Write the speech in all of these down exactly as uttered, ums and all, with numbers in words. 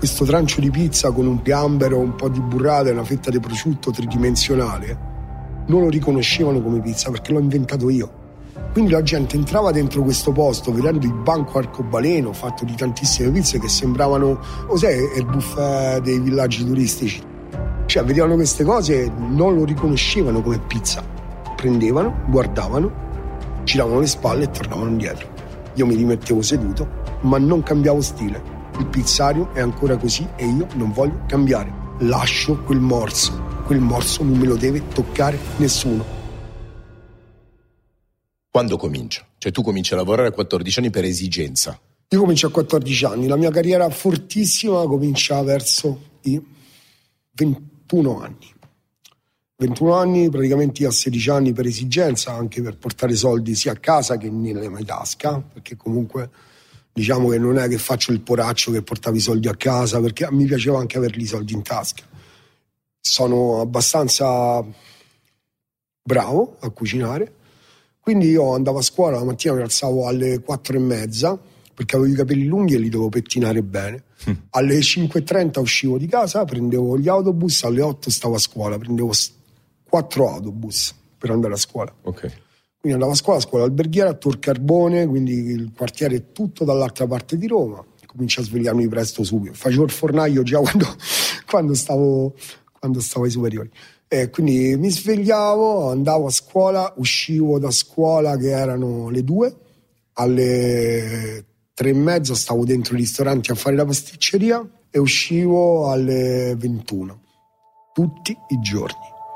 questo trancio di pizza con un gambero, un po' di burrata e una fetta di prosciutto tridimensionale non lo riconoscevano come pizza perché l'ho inventato io. Quindi la gente entrava dentro questo posto vedendo il banco arcobaleno fatto di tantissime pizze che sembravano, cos'è, il buffet dei villaggi turistici. Cioè vedevano queste cose e non lo riconoscevano come pizza. Prendevano, guardavano, giravano le spalle e tornavano indietro. Io mi rimettevo seduto, ma non cambiavo stile. Il pizzario è ancora così e io non voglio cambiare. Lascio quel morso. Quel morso non me lo deve toccare nessuno. Quando comincio? Cioè tu cominci a lavorare a quattordici anni per esigenza. Io comincio a quattordici anni, la mia carriera fortissima comincia verso i ventuno anni. ventuno anni, praticamente a sedici anni per esigenza, anche per portare soldi sia a casa che nella mia tasca, perché comunque diciamo che non è che faccio il poraccio che portava i soldi a casa, perché mi piaceva anche averli i soldi in tasca. Sono abbastanza bravo a cucinare. Quindi io andavo a scuola, la mattina mi alzavo alle quattro e mezza, perché avevo i capelli lunghi e li dovevo pettinare bene. Mm. Alle cinque e trenta uscivo di casa, prendevo gli autobus, alle otto stavo a scuola, prendevo quattro autobus per andare a scuola. Okay. Quindi andavo a scuola, a scuola alberghiera, a Tor Carbone, quindi il quartiere è tutto dall'altra parte di Roma. Comincio a svegliarmi presto subito. Facevo il fornaio già quando, quando, stavo, quando stavo ai superiori. E quindi mi svegliavo, andavo a scuola, uscivo da scuola che erano le due, alle tre e mezza stavo dentro i ristoranti a fare la pasticceria e uscivo alle ventuno, tutti i giorni.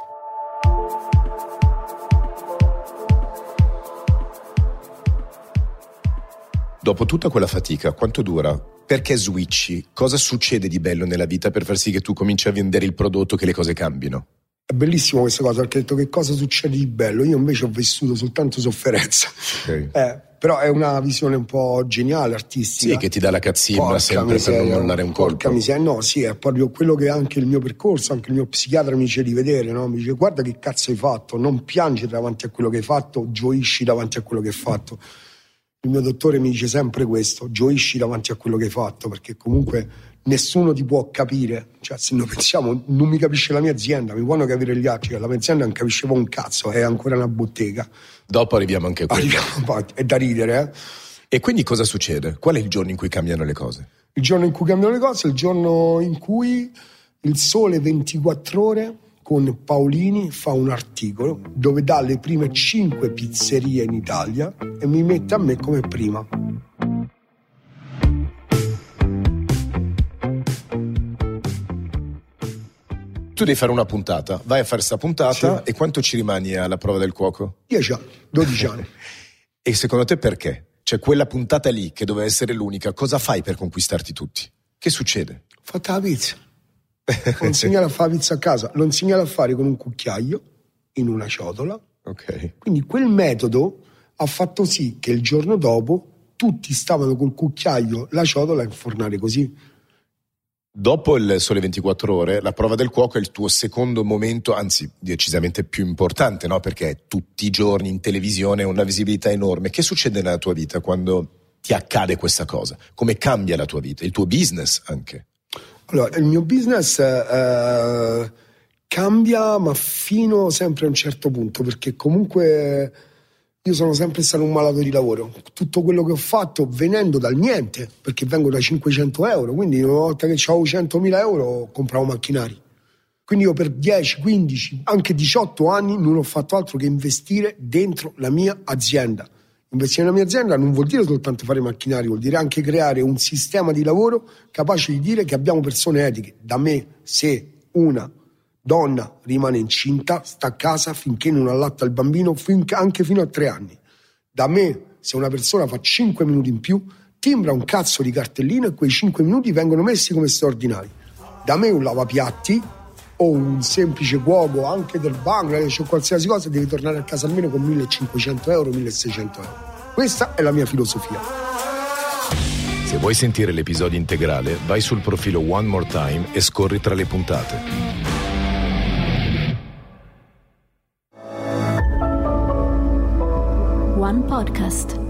Dopo tutta quella fatica, quanto dura? Perché switchi? Cosa succede di bello nella vita per far sì che tu cominci a vendere il prodotto, che le cose cambino? È bellissimo questa cosa, perché ho detto che cosa succede di bello. Io invece ho vissuto soltanto sofferenza. Okay. Eh, però è una visione un po' geniale, artistica. Sì, che ti dà la cazzimma porca sempre miseria, per non mollare un colpo. Porca miseria, no, sì, è proprio quello che anche il mio percorso, anche il mio psichiatra mi dice di vedere, no? Mi dice guarda che cazzo hai fatto, non piangere davanti a quello che hai fatto, gioisci davanti a quello che hai fatto. Il mio dottore mi dice sempre questo, gioisci davanti a quello che hai fatto, perché comunque nessuno ti può capire. Cioè, se noi pensiamo, non mi capisce la mia azienda, mi può capire gli altri, la mia azienda non capisce un cazzo, è ancora una bottega. Dopo arriviamo anche a quello. Arriviamo, è da ridere, eh? E quindi cosa succede? Qual è il giorno in cui cambiano le cose? Il giorno in cui cambiano le cose è il giorno in cui il Sole ventiquattro Ore con Paolini fa un articolo dove dà le prime cinque pizzerie in Italia e mi mette a me come prima. Tu devi fare una puntata, vai a fare sta puntata, sì. E quanto ci rimani alla prova del cuoco? dieci anni, dodici anni. E secondo te perché? Cioè quella puntata lì, che doveva essere l'unica, cosa fai per conquistarti tutti? Che succede? Ho fatto la pizza. Ho insegnato a fare la pizza a casa, l'ho insegnato a fare con un cucchiaio in una ciotola. Ok. Quindi quel metodo ha fatto sì che il giorno dopo tutti stavano col cucchiaio, la ciotola a infornare così. Dopo il Sole ventiquattro Ore, la prova del cuoco è il tuo secondo momento, anzi decisamente più importante, no? Perché è tutti i giorni in televisione, una visibilità enorme. Che succede nella tua vita quando ti accade questa cosa? Come cambia la tua vita, il tuo business anche? Allora, il mio business eh, cambia, ma fino sempre a un certo punto, perché comunque io sono sempre stato un malato di lavoro. Tutto quello che ho fatto venendo dal niente, perché vengo da cinquecento euro, quindi una volta che avevo centomila euro compravo macchinari. Quindi io per dieci, quindici, anche diciotto anni non ho fatto altro che investire dentro la mia azienda. Investire nella mia azienda non vuol dire soltanto fare macchinari, vuol dire anche creare un sistema di lavoro capace di dire che abbiamo persone etiche. Da me, se una donna rimane incinta, sta a casa finché non allatta il bambino, anche fino a tre anni. Da me, se una persona fa cinque minuti in più, timbra un cazzo di cartellino e quei cinque minuti vengono messi come straordinari. Da me un lavapiatti o un semplice cuoco anche del Bangladesh o qualsiasi cosa deve tornare a casa almeno con millecinquecento euro, milleseicento euro. Questa è la mia filosofia. Se vuoi sentire l'episodio integrale, vai sul profilo One More Time e scorri tra le puntate. One Podcast.